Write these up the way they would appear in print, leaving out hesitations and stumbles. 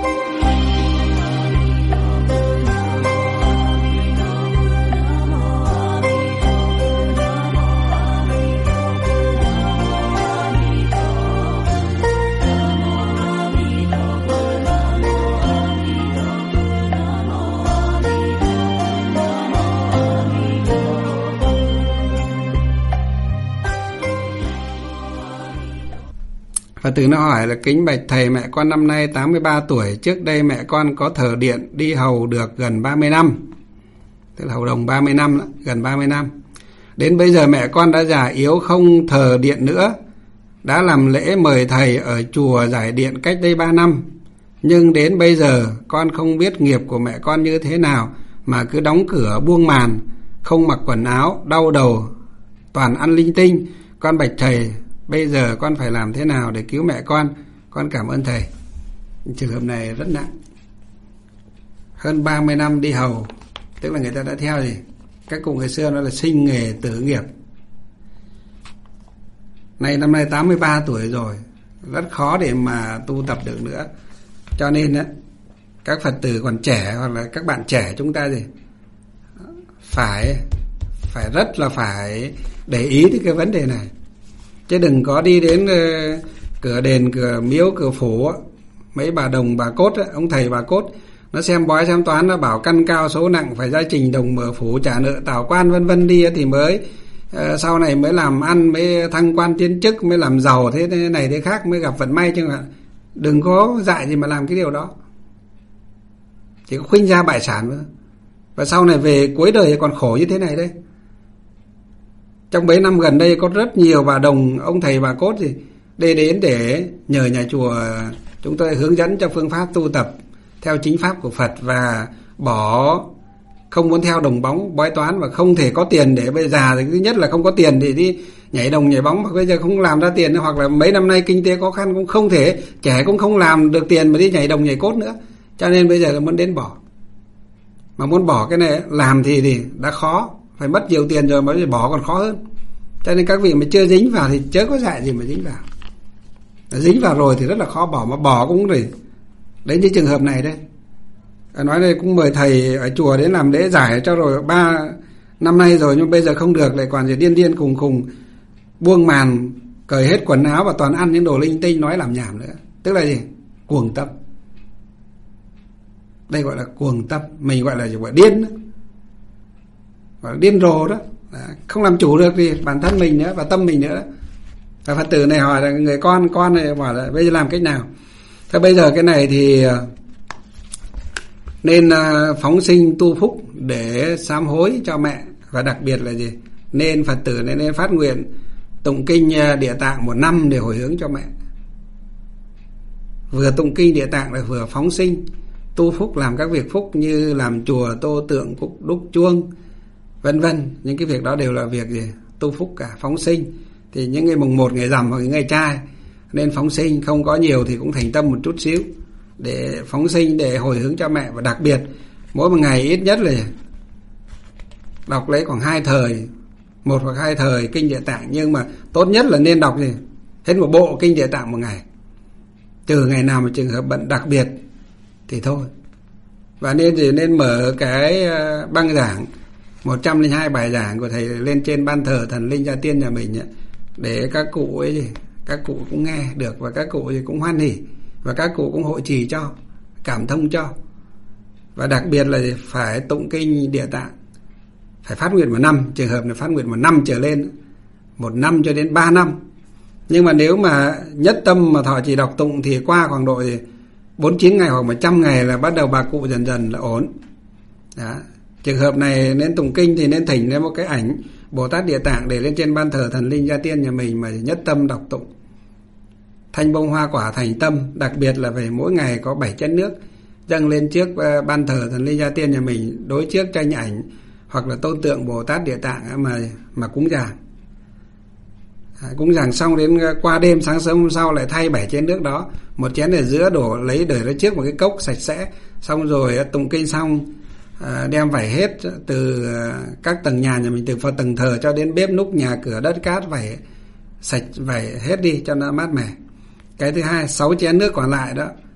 Phật tử nó hỏi là: kính bạch thầy, mẹ con năm nay 83 tuổi, trước đây mẹ con có thờ điện đi hầu được gần 30 năm, tức là hầu đồng 30 năm đó, gần 30 năm. Đến bây giờ mẹ con đã già yếu không thờ điện nữa, đã làm lễ mời thầy ở chùa giải điện cách đây 3 năm. Nhưng đến bây giờ con không biết nghiệp của mẹ con như thế nào mà cứ đóng cửa buông màn, không mặc quần áo, đau đầu, toàn ăn linh tinh. Con bạch thầy, bây giờ con phải làm thế nào để cứu mẹ con? Con cảm ơn thầy. Trường hợp này rất nặng. Hơn 30 năm đi hầu, tức là người ta đã theo gì? Các cụ ngày xưa nó là sinh nghề tử nghiệp. Năm nay 83 tuổi rồi, rất khó để mà tu tập được nữa. Cho nên á, các Phật tử còn trẻ hoặc là các bạn trẻ chúng ta gì phải rất là phải để ý đến cái vấn đề này. Chứ đừng có đi đến cửa đền, cửa miếu, cửa phủ, mấy bà đồng bà cốt, ông thầy bà cốt, nó xem bói xem toán, nó bảo căn cao số nặng, phải gia trình đồng mở phủ, trả nợ tảo quan vân vân đi thì mới sau này mới làm ăn, mới thăng quan tiến chức, mới làm giàu thế này thế khác, mới gặp vận may. Chứ mà đừng có dạy gì mà làm cái điều đó, chỉ có khuynh gia bại sản nữa. Và sau này về cuối đời còn khổ như thế này đấy. Trong mấy năm gần đây có rất nhiều bà đồng, ông thầy bà cốt gì đến để nhờ nhà chùa chúng tôi hướng dẫn cho phương pháp tu tập theo chính pháp của Phật, và bỏ, không muốn theo đồng bóng bói toán, và không thể có tiền để bây giờ thì thứ nhất là không có tiền để đi nhảy đồng nhảy bóng, mà bây giờ không làm ra tiền, hoặc là mấy năm nay kinh tế khó khăn cũng không thể, trẻ cũng không làm được tiền mà đi nhảy đồng nhảy cốt nữa, cho nên bây giờ là muốn đến bỏ. Mà muốn bỏ cái này làm thì đã khó, phải mất nhiều tiền rồi mà bỏ còn khó hơn. Cho nên các vị mà chưa dính vào thì chớ có dạy gì mà dính vào. Dính vào rồi thì rất là khó bỏ, mà bỏ cũng rồi. Đấy, như trường hợp này đây, nói đây cũng mời thầy ở chùa đến làm lễ giải cho rồi 3 năm nay rồi, nhưng bây giờ không được, lại còn điên khùng buông màn, cởi hết quần áo và toàn ăn những đồ linh tinh, nói làm nhảm nữa. Tức là gì? Cuồng tâm. Đây gọi là cuồng tâm, mình gọi là điên đó. Gọi là điên rồ đó. Không làm chủ được thì bản thân mình nữa và tâm mình nữa. Và Phật tử này hỏi là người con này bảo là bây giờ làm cách nào? Thế bây giờ cái này thì nên phóng sinh tu phúc để sám hối cho mẹ. Và đặc biệt là gì? Nên Phật tử này nên phát nguyện tụng kinh Địa Tạng 1 năm để hồi hướng cho mẹ. Vừa tụng kinh Địa Tạng là vừa phóng sinh tu phúc, làm các việc phúc như làm chùa, tô tượng, cúc đúc chuông, vân vân. Những cái việc đó đều là việc gì? Tu phúc cả, phóng sinh. Thì những ngày mùng 1, ngày rằm hoặc ngày trai nên phóng sinh, không có nhiều thì cũng thành tâm một chút xíu để phóng sinh, để hồi hướng cho mẹ. Và đặc biệt mỗi một ngày ít nhất là đọc lấy khoảng 2 thời, 1 hoặc 2 thời kinh Địa Tạng. Nhưng mà tốt nhất là nên đọc gì? Hết một bộ kinh Địa Tạng một ngày, trừ ngày nào mà trường hợp bận đặc biệt thì thôi. Và nên mở cái băng giảng 102 bài giảng của thầy lên trên ban thờ thần linh gia tiên nhà mình ấy, để các cụ ấy gì, các cụ cũng nghe được, và các cụ thì cũng hoan hỉ, và các cụ cũng hội trì cho, cảm thông cho. Và đặc biệt là phải tụng kinh Địa Tạng, phải phát nguyện 1 năm, trường hợp này phát nguyện 1 năm trở lên, 1 năm cho đến 3 năm. Nhưng mà nếu mà nhất tâm mà thọ trì đọc tụng thì qua khoảng độ 49 ngày hoặc 100 ngày là bắt đầu bà cụ dần dần là ổn. Đó. Trường hợp này nên tụng kinh thì nên thỉnh lên một cái ảnh Bồ Tát Địa Tạng để lên trên ban thờ thần linh gia tiên nhà mình mà nhất tâm đọc tụng. Thanh bông hoa quả thành tâm, đặc biệt là phải mỗi ngày có 7 chén nước dâng lên trước ban thờ thần linh gia tiên nhà mình, đối trước tranh ảnh hoặc là tôn tượng Bồ Tát Địa Tạng mà cúng dường. Cúng dường xong đến qua đêm, sáng sớm hôm sau lại thay 7 chén nước đó, 1 chén ở giữa đổ lấy để ra trước một cái cốc sạch sẽ, xong rồi tụng kinh xong đem vẩy hết từ các tầng nhà mình, từ vào tầng thờ cho đến bếp núc, nhà cửa đất cát, vẩy sạch, vẩy hết đi cho nó mát mẻ. Cái thứ hai, 6 chén nước còn lại đó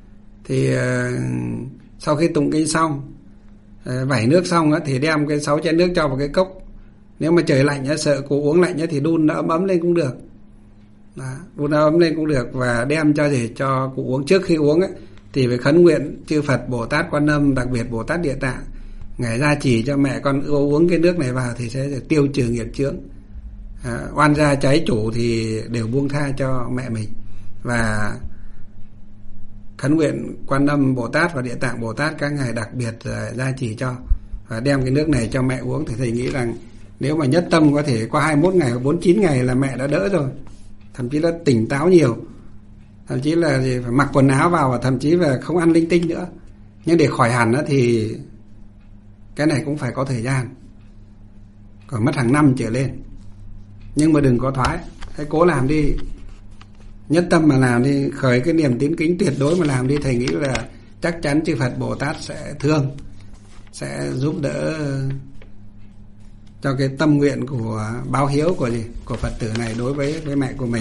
Thì sau khi tụng kinh xong, vẩy nước xong á, thì đem cái 6 chén nước cho vào cái cốc. Nếu mà trời lạnh á, sợ cụ uống lạnh á, thì đun nó ấm ấm lên cũng được. Đó, đun nó ấm lên cũng được. Và đem cho cụ uống. Trước khi uống á, thì phải khấn nguyện chư Phật, Bồ Tát Quan Âm, đặc biệt Bồ Tát Địa Tạng, ngài gia trì cho mẹ con uống cái nước này vào thì sẽ tiêu trừ nghiệp chướng, oan gia trái chủ thì đều buông tha cho mẹ mình. Và khấn nguyện Quan Âm Bồ Tát và Địa Tạng Bồ Tát các ngài đặc biệt gia trì cho, và đem cái nước này cho mẹ uống. Thì thầy nghĩ rằng nếu mà nhất tâm có thể qua 21 ngày hoặc 49 ngày là mẹ đã đỡ rồi, thậm chí là tỉnh táo nhiều, thậm chí là phải mặc quần áo vào, và thậm chí là không ăn linh tinh nữa. Nhưng để khỏi hẳn thì cái này cũng phải có thời gian, còn mất hàng năm trở lên. Nhưng mà đừng có thoái, hãy cố làm đi, nhất tâm mà làm đi, khởi cái niềm tín kính tuyệt đối mà làm đi. Thầy nghĩ là chắc chắn chư Phật Bồ Tát sẽ thương, sẽ giúp đỡ cho cái tâm nguyện của báo hiếu của Phật tử này đối với mẹ của mình.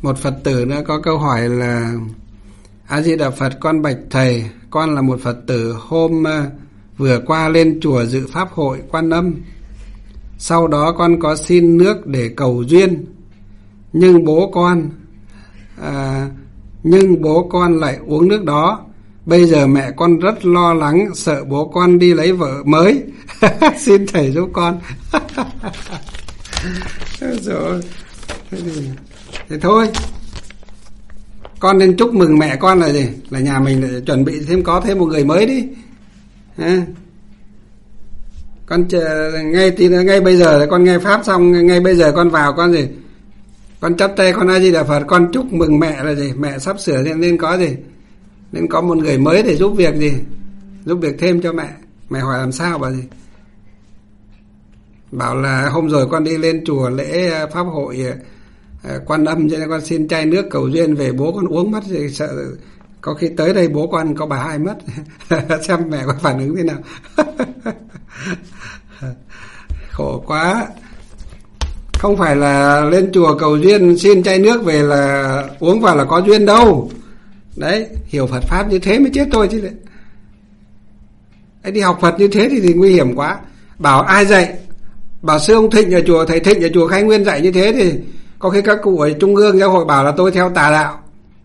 Một Phật tử nữa có câu hỏi là: A Di Đà Phật, con bạch thầy, con là một Phật tử hôm vừa qua lên chùa dự pháp hội Quan Âm. Sau đó con có xin nước để cầu duyên, nhưng bố con lại uống nước đó. Bây giờ mẹ con rất lo lắng, sợ bố con đi lấy vợ mới. Xin thầy giúp con. Rồi. Thế thôi, con nên chúc mừng mẹ con là gì? Là nhà mình lại chuẩn bị có thêm một người mới đi. Con ngay bây giờ con nghe pháp xong, ngay bây giờ con vào con gì? Con chắp tay con A Di Đà Phật, con chúc mừng mẹ là gì? Mẹ sắp sửa nên có gì? Nên có một người mới để giúp việc gì? Giúp việc thêm cho mẹ. Mẹ hỏi làm sao bà gì? Bảo là hôm rồi con đi lên chùa lễ pháp hội Quan Âm, cho nên con xin chai nước cầu duyên về, bố con uống mất thì sợ có khi tới đây bố con có bà hai mất. Xem mẹ có phản ứng thế nào. Khổ quá. Không phải là lên chùa cầu duyên xin chai nước về là uống vào là có duyên đâu. Đấy, hiểu Phật Pháp như thế mới chết tôi chứ. Đấy, đi học Phật như thế thì nguy hiểm quá. Bảo ai dạy? Bảo sư ông Thịnh ở chùa, thầy Thịnh ở chùa Khai Nguyên dạy như thế thì có khi các cụ ở Trung ương giáo hội bảo là tôi theo tà đạo.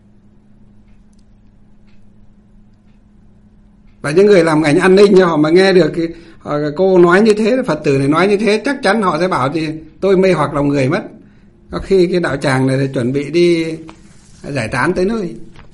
Và những người làm ngành an ninh họ mà nghe được cô nói như thế, Phật tử này nói như thế, chắc chắn họ sẽ bảo thì tôi mê hoặc lòng người mất. Có khi cái đạo tràng này chuẩn bị đi giải tán tới nơi.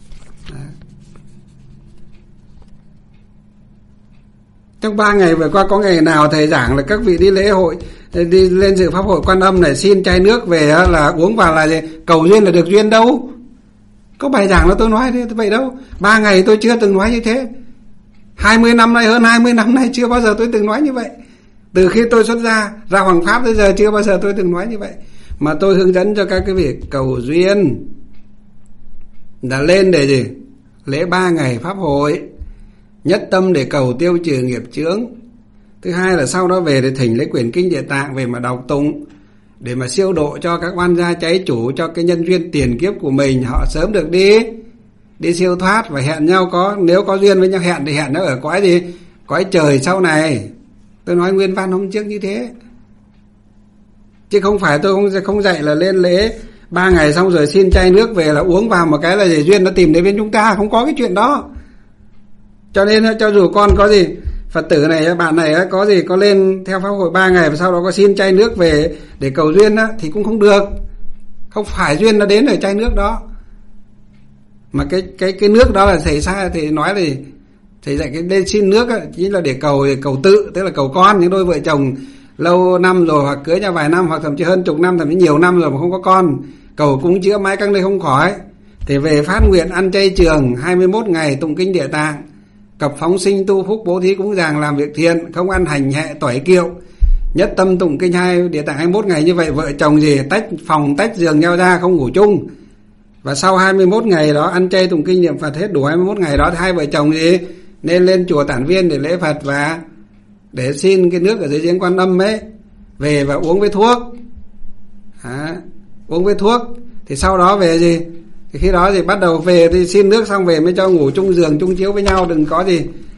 Trong 3 ngày vừa qua có ngày nào thầy giảng là các vị đi lễ hội, đi lên dự pháp hội Quan Âm này xin chai nước về là uống vào là gì? Cầu duyên là được duyên đâu. Có bài giảng là tôi nói thế vậy đâu. 3 ngày tôi chưa từng nói như thế. 20 năm nay, hơn 20 năm nay chưa bao giờ tôi từng nói như vậy. Từ khi tôi xuất ra Hoàng Pháp tới giờ chưa bao giờ tôi từng nói như vậy. Mà tôi hướng dẫn cho các cái việc cầu duyên là lên để gì? Lễ 3 ngày pháp hội, nhất tâm để cầu tiêu trừ nghiệp chướng. Thứ hai là sau đó về để thỉnh lấy quyển kinh Địa Tạng về mà đọc tụng, để mà siêu độ cho các oan gia cháy chủ, cho cái nhân duyên tiền kiếp của mình họ sớm được đi siêu thoát. Và hẹn nhau nếu có duyên với nhau hẹn thì hẹn nó ở cõi gì? Cõi trời sau này. Tôi nói nguyên văn hôm trước như thế. Chứ không phải tôi không dạy là lên lễ 3 ngày xong rồi xin chai nước về là uống vào một cái là gì duyên nó tìm đến bên chúng ta. Không có cái chuyện đó. Cho nên cho dù con có gì, Phật tử này, bạn này có gì có lên theo pháp hội 3 ngày và sau đó có xin chai nước về để cầu duyên á, thì cũng không được. Không phải duyên nó đến ở chai nước đó. Mà cái nước đó là thầy sai thì nói là thầy dạy cái lên xin nước á, chính là để cầu tự, tức là cầu con. Những đôi vợ chồng lâu năm rồi hoặc cưới nhau vài năm hoặc thậm chí hơn chục năm, thậm chí nhiều năm rồi mà không có con, cầu cúng chữa mãi các nơi không khỏi, thì về phát nguyện ăn chay trường 21 ngày, tụng kinh Địa Tạng, cập phóng sinh, tu phúc, bố thí cúng dường, làm việc thiện, không ăn hành hẹ tỏi kiệu, nhất tâm tụng kinh Địa Tạng 21 ngày. Như vậy vợ chồng gì tách phòng tách giường nhau ra, không ngủ chung. Và sau 21 ngày đó ăn chay tụng kinh niệm Phật hết đủ 21 ngày đó thì hai vợ chồng gì nên lên chùa Tản Viên để lễ Phật và để xin cái nước ở dưới giếng Quan Âm ấy về và uống với thuốc. Uống với thuốc thì sau đó về gì thì khi đó thì bắt đầu về thì xin nước xong về mới cho ngủ chung giường chung chiếu với nhau, đừng có gì.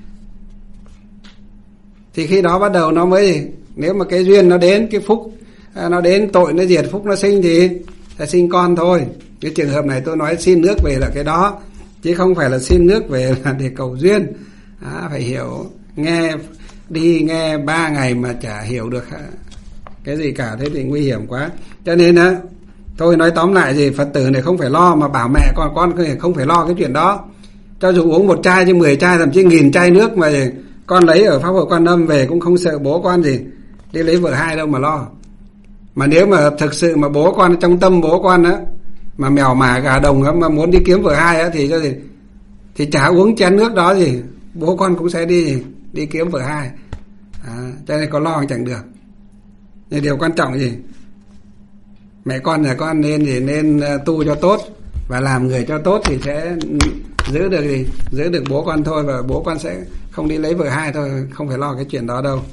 Thì khi đó bắt đầu nó mới gì, nếu mà cái duyên nó đến, cái phúc nó đến, tội nó diệt, phúc nó sinh thì sẽ sinh con thôi. Cái trường hợp này tôi nói xin nước về là cái đó, chứ không phải là xin nước về là để cầu duyên. Phải hiểu, nghe 3 ngày mà chả hiểu được cái gì cả, thế thì nguy hiểm quá. Cho nên tôi nói tóm lại gì, Phật tử này không phải lo mà bảo mẹ con không phải lo cái chuyện đó. Cho dù uống 1 chai chứ 10 chai thậm chí 1000 chai nước mà con lấy ở pháp hội Quan Âm về cũng không sợ bố con gì đi lấy vợ hai đâu mà lo. Mà nếu mà thực sự mà bố con trong tâm bố con mà mèo mả gà đồng mà muốn đi kiếm vợ hai thì cho gì thì chả uống chén nước đó gì bố con cũng sẽ đi kiếm vợ hai. Cho nên có lo chẳng được. Nhưng điều quan trọng gì, mẹ con nhà con nên tu cho tốt và làm người cho tốt thì sẽ giữ được bố con thôi, và bố con sẽ không đi lấy vợ hai thôi, không phải lo cái chuyện đó đâu.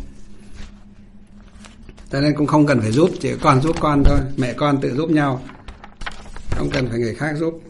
Cho nên cũng không cần phải giúp, chỉ còn giúp con thôi, mẹ con tự giúp nhau. không cần phải người khác giúp.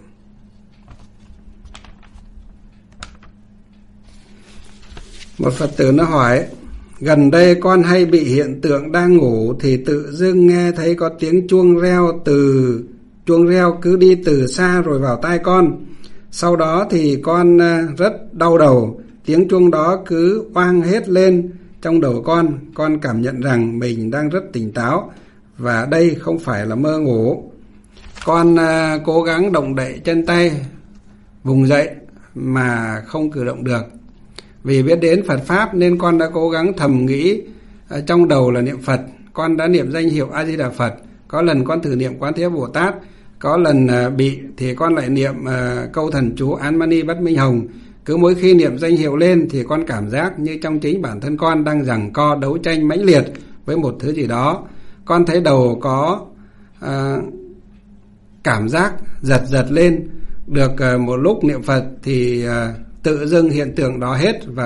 Một Phật tử nó hỏi: gần đây con hay bị hiện tượng đang ngủ thì tự dưng nghe thấy có tiếng chuông reo cứ đi từ xa rồi vào tai con. Sau đó thì con rất đau đầu, tiếng chuông đó cứ oang hết lên trong đầu con cảm nhận rằng mình đang rất tỉnh táo và đây không phải là mơ ngủ. Con cố gắng động đậy chân tay, vùng dậy mà không cử động được. Vì biết đến Phật Pháp nên con đã cố gắng thầm nghĩ trong đầu là niệm Phật. Con đã niệm danh hiệu A Di Đà Phật. Có lần con thử niệm Quán Thế Bồ Tát. Có lần bị thì con lại niệm câu thần chú Án Mani Bất Minh Hồng. Cứ mỗi khi niệm danh hiệu lên thì con cảm giác như trong chính bản thân con đang giằng co đấu tranh mãnh liệt với một thứ gì đó. Con thấy đầu có cảm giác giật lên. Được một lúc niệm Phật thì tự dưng hiện tượng đó hết, và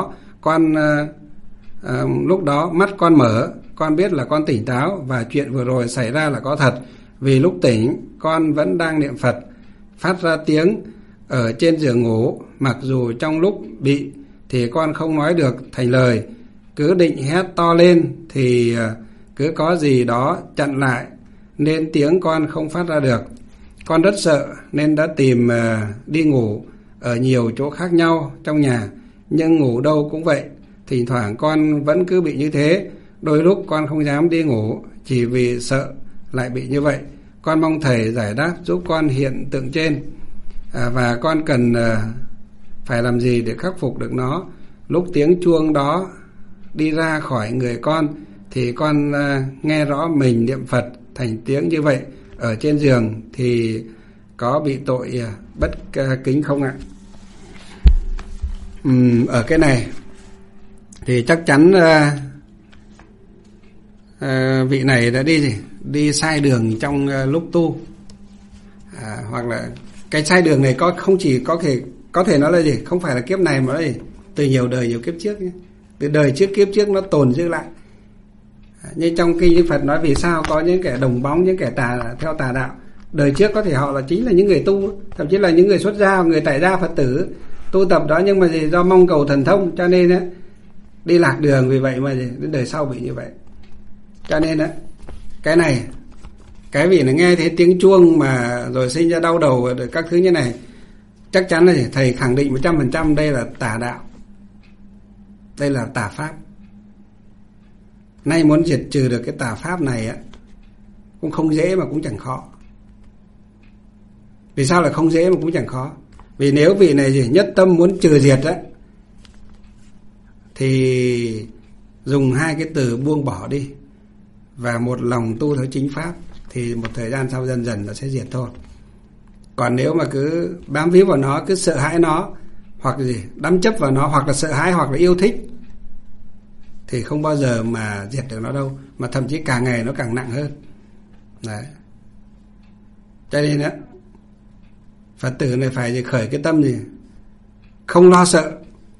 lúc đó mắt con mở, con biết là con tỉnh táo và chuyện vừa rồi xảy ra là có thật. Vì lúc tỉnh con vẫn đang niệm Phật, phát ra tiếng ở trên giường ngủ, mặc dù trong lúc bị thì con không nói được thành lời, cứ định hét to lên thì cứ có gì đó chặn lại nên tiếng con không phát ra được. Con rất sợ nên đã tìm đi ngủ ở nhiều chỗ khác nhau trong nhà, nhưng ngủ đâu cũng vậy. Thỉnh thoảng con vẫn cứ bị như thế. Đôi lúc con không dám đi ngủ chỉ vì sợ lại bị như vậy. Con mong thầy giải đáp giúp con hiện tượng trên, và con cần phải làm gì để khắc phục được nó. Lúc tiếng chuông đó đi ra khỏi người con thì con nghe rõ mình niệm Phật thành tiếng như vậy ở trên giường, thì có bị tội bất kính không ạ? Ở cái này thì chắc chắn vị này đã đi sai đường trong lúc tu, hoặc là cái sai đường này không chỉ có thể nói là gì, không phải là kiếp này mà là gì, từ nhiều đời nhiều kiếp trước nhé. Từ đời trước kiếp trước nó tồn dư lại. Như trong kinh Đức Phật nói vì sao có những kẻ đồng bóng, những kẻ theo tà đạo. Đời trước có thể họ là chính là những người tu, thậm chí là những người xuất gia, người tại gia Phật tử tu tập đó, nhưng mà gì, do mong cầu thần thông cho nên á đi lạc đường, vì vậy mà đến đời sau bị như vậy. Cho nên á cái này, cái vị này nghe thấy tiếng chuông mà rồi sinh ra đau đầu các thứ như này, chắc chắn là thầy khẳng định 100% đây là tà đạo, đây là tà pháp. Nay muốn diệt trừ được cái tà pháp này á cũng không dễ mà cũng chẳng khó. Vì sao là không dễ mà cũng chẳng khó? Vì nếu vị này nhất tâm muốn trừ diệt á thì dùng hai cái từ buông bỏ đi và một lòng tu theo chính pháp, thì một thời gian sau dần dần nó sẽ diệt thôi. Còn nếu mà cứ bám víu vào nó, cứ sợ hãi nó, hoặc đắm chấp vào nó, hoặc là sợ hãi hoặc là yêu thích, thì không bao giờ mà diệt được nó đâu, mà thậm chí càng ngày nó càng nặng hơn. Đấy. Cho nên á Phật tử này phải khởi cái tâm không lo sợ,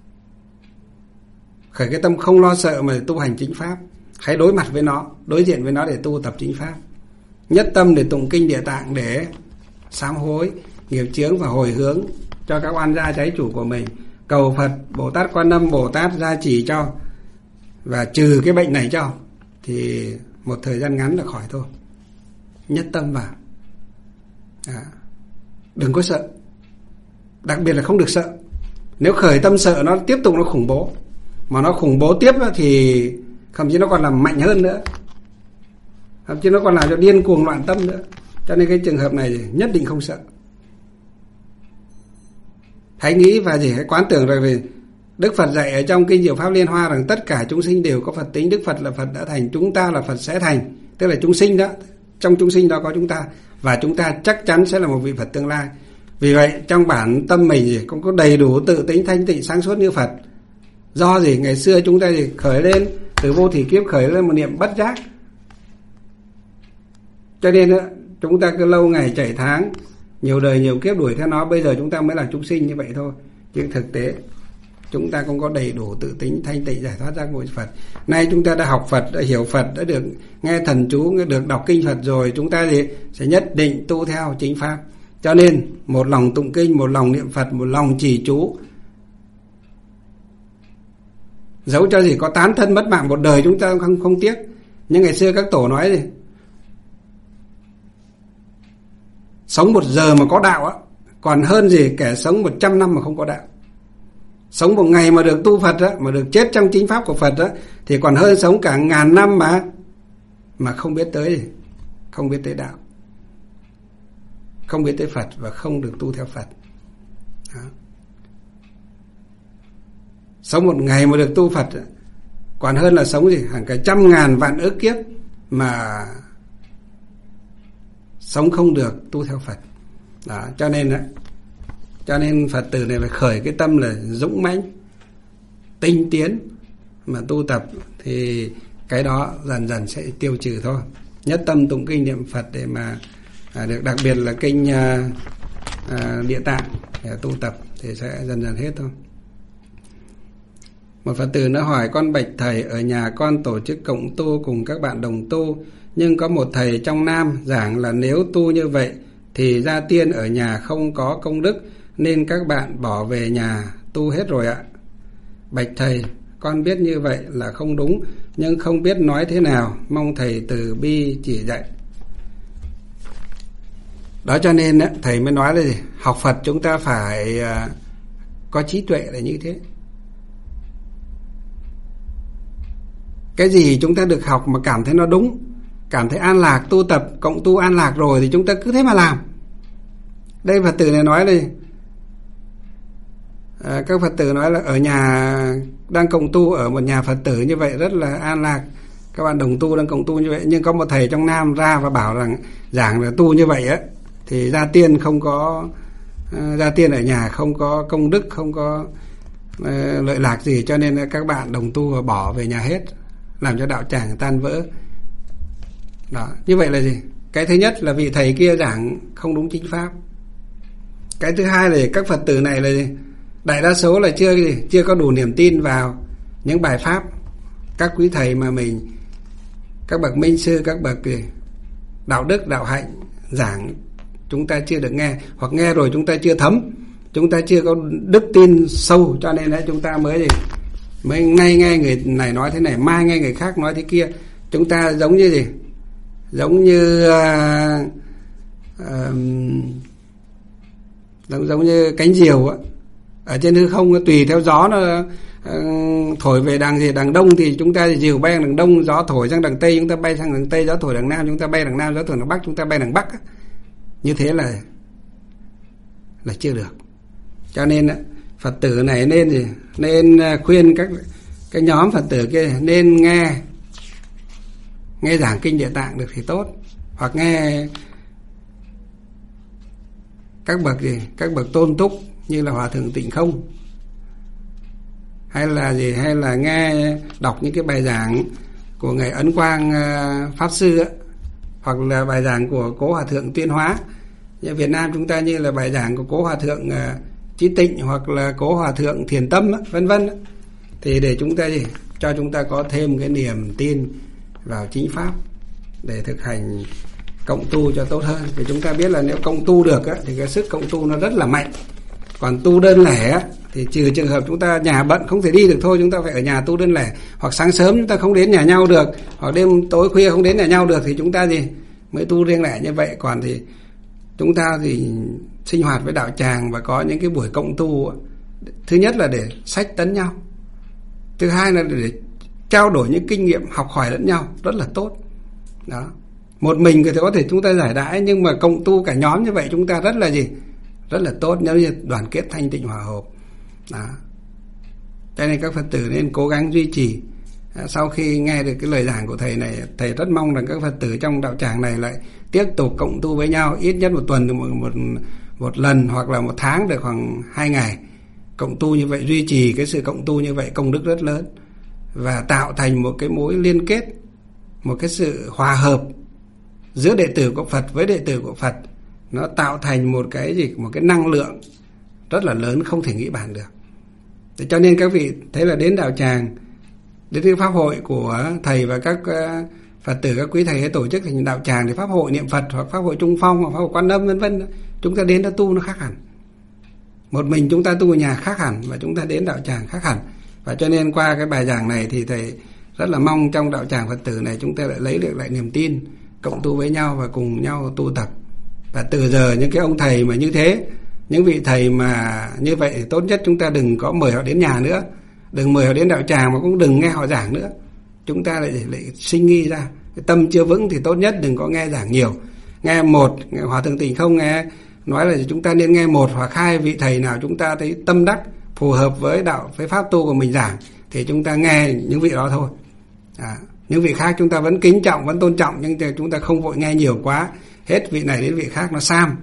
khởi cái tâm không lo sợ mà tu hành chính pháp. Hãy đối mặt với nó, đối diện với nó để tu tập chính pháp. Nhất tâm để tụng kinh Địa Tạng để sám hối nghiệp chướng và hồi hướng cho các oan gia trái chủ của mình, cầu Phật Bồ Tát Quan Âm Bồ Tát gia trì cho và trừ cái bệnh này cho, thì một thời gian ngắn là khỏi thôi. Nhất tâm vào. Đừng có sợ, đặc biệt là không được sợ. Nếu khởi tâm sợ nó tiếp tục nó khủng bố, mà nó khủng bố tiếp thì thậm chí nó còn làm mạnh hơn nữa, thậm chí nó còn làm cho điên cuồng loạn tâm nữa. Cho nên cái trường hợp này nhất định không sợ. Hãy nghĩ và hãy quán tưởng rằng về Đức Phật dạy ở trong kinh Diệu Pháp Liên Hoa rằng tất cả chúng sinh đều có Phật tính. Đức Phật là Phật đã thành, chúng ta là Phật sẽ thành, tức là chúng sinh đó, trong chúng sinh đó có chúng ta, và chúng ta chắc chắn sẽ là một vị Phật tương lai. Vì vậy trong bản tâm mình cũng có đầy đủ tự tính thanh tịnh sáng suốt như Phật. Do ngày xưa chúng ta khởi lên từ vô thỉ kiếp, khởi lên một niệm bất giác, cho nên chúng ta cứ lâu ngày chảy tháng, nhiều đời nhiều kiếp đuổi theo nó, bây giờ chúng ta mới là chúng sinh như vậy thôi. Nhưng thực tế chúng ta cũng có đầy đủ tự tính thanh tịnh giải thoát giác ngộ Phật. Nay chúng ta đã học Phật, đã hiểu Phật, đã được nghe thần chú, được đọc kinh Phật rồi, chúng ta thì sẽ nhất định tu theo chính pháp. Cho nên một lòng tụng kinh, một lòng niệm Phật, một lòng trì chú, dẫu cho gì có tán thân mất mạng một đời chúng ta không tiếc. Nhưng ngày xưa các tổ nói gì, sống 1 giờ mà có đạo á, còn hơn gì kẻ sống 100 năm mà không có đạo. Sống 1 ngày mà được tu Phật á, mà được chết trong chính pháp của Phật á, thì còn hơn sống cả 1000 năm mà không biết tới gì, không biết tới đạo, không biết tới Phật và không được tu theo Phật. Đó. Sống 1 ngày mà được tu Phật còn hơn là sống gì hàng cả 100.000 vạn ức kiếp mà sống không được tu theo Phật. Đó, cho nên Phật tử này phải khởi cái tâm là dũng mãnh, tinh tiến mà tu tập, thì cái đó dần dần sẽ tiêu trừ thôi. Nhất tâm tụng kinh niệm Phật để mà được, đặc biệt là kinh Địa Tạng để tu tập thì sẽ dần dần hết thôi. Một Phật tử nó hỏi: con bạch thầy, ở nhà con tổ chức cộng tu cùng các bạn đồng tu, nhưng có một thầy trong Nam giảng là nếu tu như vậy thì gia tiên ở nhà không có công đức, nên các bạn bỏ về nhà tu hết rồi ạ. Bạch thầy, con biết như vậy là không đúng, nhưng không biết nói thế nào, mong thầy từ bi chỉ dạy. Đó, cho nên thầy mới nói là gì? Học Phật chúng ta phải có trí tuệ là như thế. Cái gì chúng ta được học mà cảm thấy nó đúng, cảm thấy an lạc, tu tập cộng tu an lạc rồi thì chúng ta cứ thế mà làm. Đây Phật tử này nói đây, các Phật tử nói là ở nhà đang cộng tu, ở một nhà Phật tử như vậy rất là an lạc, các bạn đồng tu đang cộng tu như vậy, nhưng có một thầy trong Nam ra và bảo rằng giảng là tu như vậy á thì gia tiên không có, gia tiên ở nhà không có công đức, không có lợi lạc gì, cho nên các bạn đồng tu và bỏ về nhà hết, làm cho đạo tràng tan vỡ. Đó, như vậy là gì? Cái thứ nhất là vị thầy kia giảng không đúng chính pháp. Cái thứ hai là các Phật tử này là gì? Đại đa số là chưa có đủ niềm tin vào những bài pháp các quý thầy mà mình, các bậc minh sư, các bậc đạo đức, đạo hạnh giảng, chúng ta chưa được nghe, hoặc nghe rồi chúng ta chưa thấm, chúng ta chưa có đức tin sâu, cho nên là chúng ta mới nay nghe người này nói thế này, mai nghe người khác nói thế kia. Chúng ta giống như gì? Giống như giống như cánh diều á, ở trên hư không, tùy theo gió nó thổi về đằng đông thì chúng ta diều bay đằng đông, gió thổi sang đằng tây chúng ta bay sang đằng tây, gió thổi đằng nam chúng ta bay đằng nam, gió thổi đằng bắc chúng ta bay đằng bắc. Như thế là chưa được. Cho nên Phật tử này nên khuyên cái nhóm Phật tử kia nên nghe giảng kinh Địa Tạng được thì tốt, hoặc nghe các bậc tôn túc như là Hòa thượng Tịnh Không, hay là nghe đọc những cái bài giảng của ngài Ấn Quang Pháp Sư ấy, hoặc là bài giảng của Cố Hòa thượng Tuyên Hóa. Ở Việt Nam chúng ta như là bài giảng của Cố Hòa thượng Chí Tịnh, hoặc là Cố Hòa thượng Thiền Tâm, vân vân, thì để chúng ta cho chúng ta có thêm cái niềm tin vào chính pháp để thực hành cộng tu cho tốt hơn. Thì chúng ta biết là nếu cộng tu được thì cái sức cộng tu nó rất là mạnh. Còn tu đơn lẻ thì trừ trường hợp chúng ta nhà bận không thể đi được thôi, chúng ta phải ở nhà tu đơn lẻ, hoặc sáng sớm chúng ta không đến nhà nhau được, hoặc đêm tối khuya không đến nhà nhau được, thì chúng ta mới tu riêng lẻ như vậy. Còn thì chúng ta sinh hoạt với đạo tràng và có những cái buổi cộng tu, thứ nhất là để sách tấn nhau, thứ hai là để trao đổi những kinh nghiệm, học hỏi lẫn nhau, rất là tốt. Đó, một mình thì có thể chúng ta giải đãi, nhưng mà cộng tu cả nhóm như vậy chúng ta rất là tốt, nếu như đoàn kết thanh tịnh hòa hợp. Đó, cho nên các Phật tử nên cố gắng duy trì. Sau khi nghe được cái lời giảng của thầy này, thầy rất mong rằng các Phật tử trong đạo tràng này lại tiếp tục cộng tu với nhau, ít nhất một tuần một lần, hoặc là một tháng được khoảng 2 ngày cộng tu như vậy. Duy trì cái sự cộng tu như vậy công đức rất lớn, và tạo thành một cái mối liên kết, một cái sự hòa hợp giữa đệ tử của Phật với đệ tử của Phật. Nó tạo thành một cái năng lượng rất là lớn, không thể nghĩ bàn được. Cho nên các vị thấy là đến đạo tràng, đến cái pháp hội của thầy và các Phật tử, các quý thầy hay tổ chức thành đạo tràng thì pháp hội niệm Phật hoặc pháp hội Trung Phong hoặc pháp hội Quan Âm vân vân, chúng ta đến đó tu nó khác hẳn. Một mình chúng ta tu ở nhà khác hẳn, và chúng ta đến đạo tràng khác hẳn. Và cho nên qua cái bài giảng này thì thầy rất là mong trong đạo tràng Phật tử này chúng ta lại lấy được lại niềm tin, cộng tu với nhau và cùng nhau tu tập. Và từ giờ những cái ông thầy mà như thế, những vị thầy mà như vậy thì tốt nhất chúng ta đừng có mời họ đến nhà nữa, đừng mời họ đến đạo tràng, mà cũng đừng nghe họ giảng nữa. Chúng ta lại sinh nghi ra, cái tâm chưa vững thì tốt nhất đừng có nghe giảng nhiều. Nghe một, Hòa Thượng Tịnh Không nghe nói là chúng ta nên nghe một hoặc hai vị thầy nào chúng ta thấy tâm đắc phù hợp với đạo, với pháp tu của mình giảng thì chúng ta nghe những vị đó thôi. Những vị khác chúng ta vẫn kính trọng, vẫn tôn trọng, nhưng chúng ta không vội nghe nhiều quá, hết vị này đến vị khác nó sam,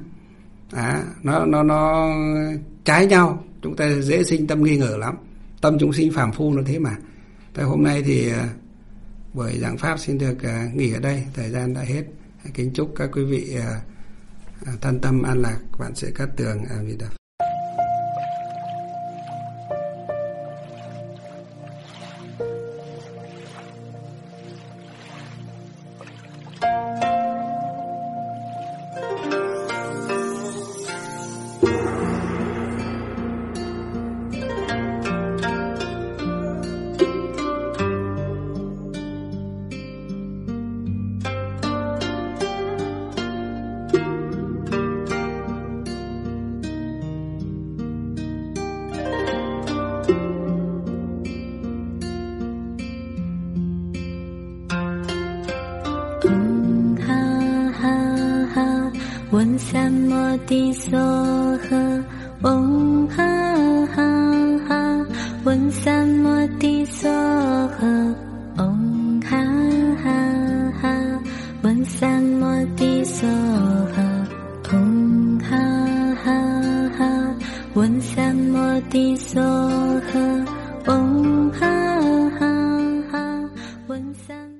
nó trái nhau, chúng ta dễ sinh tâm nghi ngờ lắm. Tâm chúng sinh phàm phu nó thế mà. Thế hôm nay thì buổi giảng pháp xin được nghỉ ở đây, thời gian đã hết. Kính chúc các quý vị thân tâm an lạc, vạn sự cát tường. A Di Đà Phật. One Samoti Soha Om Ha Ha Ha One Samoti Soha Om Ha Ha Ha One Samoti Soha Om Ha Ha Ha One Samoti Soha